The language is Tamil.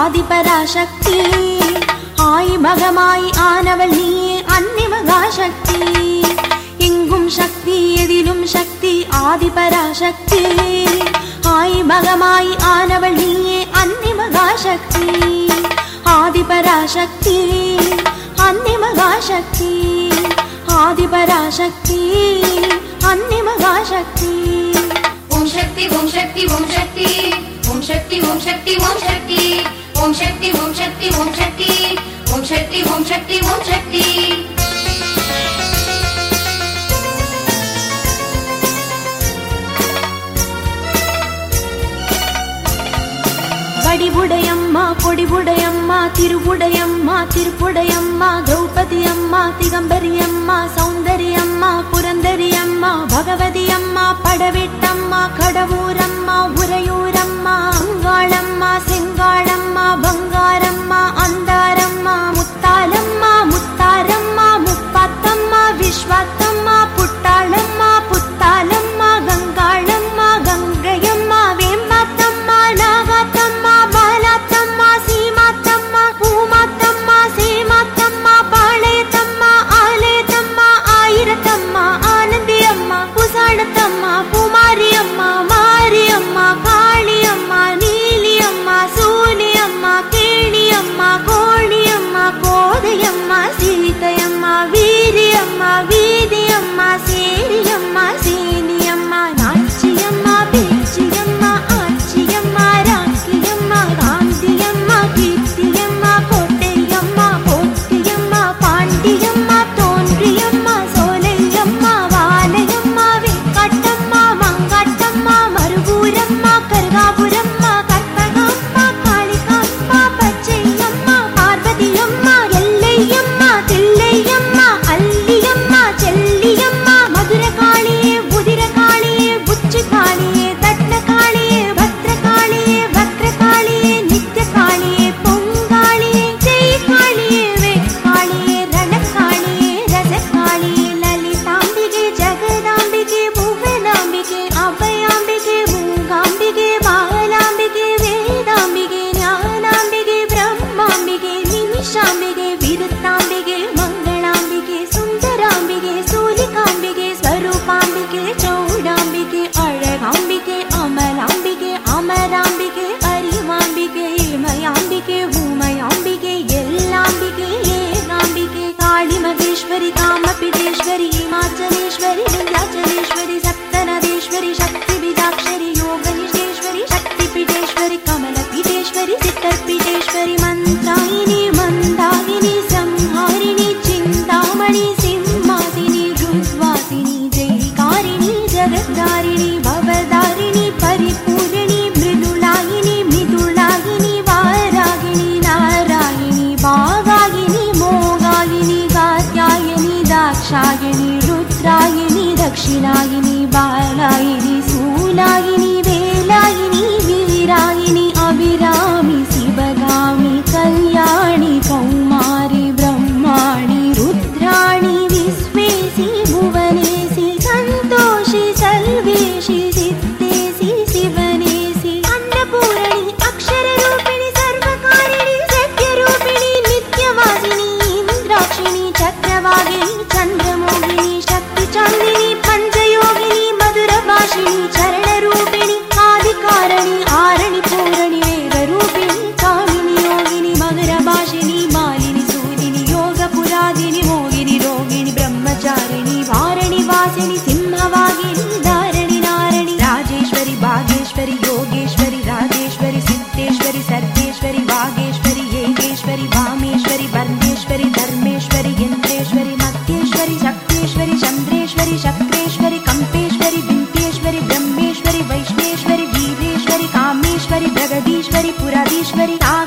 ஆதிபராசக்தி ஆய் மகமாய் ஆனவள் நீயே அன்னை மகாசக்தி எங்கும் சக்தி எதிலும் சக்தி ஆதிபராசக்தி ஆய் மகமாய் ஆனவள் நீயே அன்னை மகாசக்தி ஆதிபராசக்தி அன்னை மகாசக்தி ஆதிபராசக்தி அன்னை மகாசக்தி ஓம் சக்தி ஓம் சக்தி ஓம் சக்தி ஓம் சக்தி ஓம் சக்தி ஓம் சக்தி ஓம் சக்தி ஓம் சக்தி ஓம் சக்தி ஓம் சக்தி ஓம் சக்தி ஓம் சக்தி வடிவுடையம்மா கொடிவுடையம்மா திருவுடையம்மா திருப்புடையம்மா திரௌபதி அம்மா திகம்பரி அம்மா சௌந்தரி அம்மா புரந்தரி அம்மா பகவதி அம்மா படவெட்டம்மா கடவுரம்மா உறையூரம்மா அங்காளம்மா செங்காளம்மா பங்காரம்மா அந்தாரம்மா முத்தாலம்மா முத்தாரம்மா முப்பாத்தம்மா விஸ்வாத்தம்மா புட்டாளம்மா புத்தாலம்மா கங்காளம்மா கங்கையம்மா வேம்பாத்தம்மா நாகாத்தம்மா பாலாத்தம்மா சீமாத்தம்மா பூமாத்தம்மா சேமாத்தம்மா பாளையத்தம்மா ஆலயத்தம்மா ஆயிரத்தம்மா ஆனந்தியம்மா புசாணத்தம்மா பூமாரியம்மா மாரியம்மா காளியம்மா நீலியம்மா சூலியம்மா கேணியம்மா கோணியம்மா கோதையம்மா சீதையம்மா வீரியம்மா வீதியம்மா சேரியம்மா சேனியம்மா நாச்சியம்மா பேச்சியம்மா ஆச்சியம்மா ராக்கியம்மா காந்தியம்மா கீர்த்தியம்மா கோட்டையம்மா போட்டியம்மா பாண்டியம்மா தோன்றியம்மா சோலையம்மா வாலையம்மா வெக்காட்டம்மா மங்காட்டம்மா மருகூரம்மா கருகாபுரம்மா கற்பகம்மா காளிகாம்மா பச்சையம்மா பார்வதியம்மா எல்லையம்மா தில்லையம்மா அல்லியம்மா செல்லியம்மா மதுரகாளியே உதிரகாளியே புச்சுகாளியே தட்னகாளியே பத்ரகாளியே வக்ரகாளியே நித்யகாளியே பொங்காளியே ஜெயகாளியே வேக்காளியே ரணகாளியே ரசகாளியே லலிதாம்பிகே ஜெகதாம்பிகே புவனாம்பிகே அபயாம்பிகே மூகாம்பிகே பாலாம்பிகே வேதாம்பிகே ஞானாம்பிகே பிரம்மாம்பிகே நிமிஷாம்பிகே விருத்தாம்பிகே மங்களாம்பிகே சுந்தராம்பிகே சூலிகாம்பிகே ஸ்வரூபாம்பிகே சௌடாம்பிகே அழகாம்பிகே அமலாம்பிகே அமராம்பிகே அறிவாம்பிகே இமயாம்பிகே ஊமயாம்பிகே எல்லாம்பிகே ஏகாம்பிகே காளி மகேஸ்வரி காமபிதேஸ்வரி இமாச்சலேஸ்வரி விந்தியாச்சலேஸ்வரி சப்தநதேஸ்வரி சக்தி பீஜாட்சரி யோகனிஷ்டேஸ்வரி சக்தி பீடேஸ்வரி கமலபீடேஸ்வரி சித்தர்பீடேஸ்வரி மந்திராயினி மந்தாகினி சம்ஹாரிணி சிந்தாமணி சிம்மாசினி ருத்வாசினி ஜெயகாரிணி ஜகத்தாரிணி பவதாரிணி பரிபூரணி மிருதுளாயினி மிதுளாயினி வாராகினி நாராயணி பாகாயினி மோகாயினி காத்யாயனி தாக்ஷாயணி ருத்ராயினி தக்ஷிணாயினி பாலாயினி சூலாயினி வேலாயினி வீராயினி அபிராமி சிவகாமி கல்யாணி கௌமாரி பிரம்மாணி ருத்ராணி விஸ்வேசி புவனேசி சந்தோஷி சல்வேஷி சித்தேசி சிவனேசி அன்னபூரணி அக்ஷரரூபிணி சர்வகாரிணி சத்யரூபிணி நித்யவாசினி இந்திராட்சிணி சக்கரவாகினி சந்திரமோகினி சக்தி சாந்தினி பஞ்சயோகினி மதுரபாஷினி சரணரூபிணி ஆதிகாரணி ஆரணி பூரணி வேதரூபிணி காமினி யோகினி மகரபாஷினி மாலினி சூரினி யோக புராதினி மோகினி ரோகிணி பிரம்மச்சாரிணி வாரணி வாசினி சிம்மவாகினி தாரணி நாரணி ராஜேஸ்வரி பாகேஸ்வரி யோகேஸ்வரி ராஜேஸ்வரி சித்தேஸ்வரி சர்வேஸ்வரி வாகேஸ்வரி ஏகேஸ்வரி வாமேஸ்வரி பர்மேஸ்வரி தர்மேஸ்வரி யந்திரேஸ்வரி மத்தியேஸ்வரி சக்தேஸ்வரி சந்திரேஸ்வரி சக்ரேஸ்வரி கம்பேஸ்வரி பிரம்மேஸ்வரி வைஷ்ணேஸ்வரி வீரேஸ்வரி காமேஸ்வரி பிரகதீஸ்வரி புராதீஸ்வரி